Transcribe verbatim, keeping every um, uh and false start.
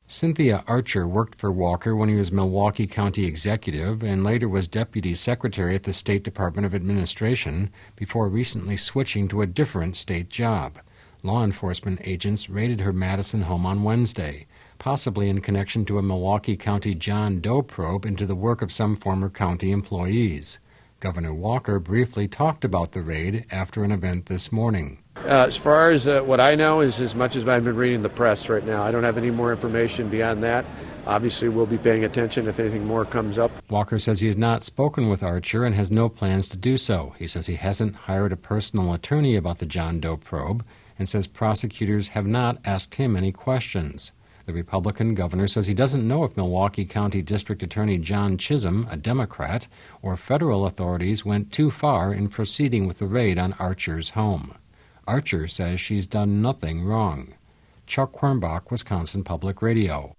Cynthia Archer worked for Walker when he was Milwaukee County Executive and later was Deputy Secretary at the State Department of Administration before recently switching to a different state job. Law enforcement agents raided her Madison home on Wednesday, possibly in connection to a Milwaukee County John Doe probe into the work of some former county employees. Governor Walker briefly talked about the raid after an event this morning. Uh, as far as uh, what I know is as much as I've been reading the press right now. I don't have any more information beyond that. Obviously, we'll be paying attention if anything more comes up. Walker says he has not spoken with Archer and has no plans to do so. He says he hasn't hired a personal attorney about the John Doe probe and says prosecutors have not asked him any questions. The Republican governor says he doesn't know if Milwaukee County District Attorney John Chisholm, a Democrat, or federal authorities went too far in proceeding with the raid on Archer's home. Archer says she's done nothing wrong. Chuck Quirmbach, Wisconsin Public Radio.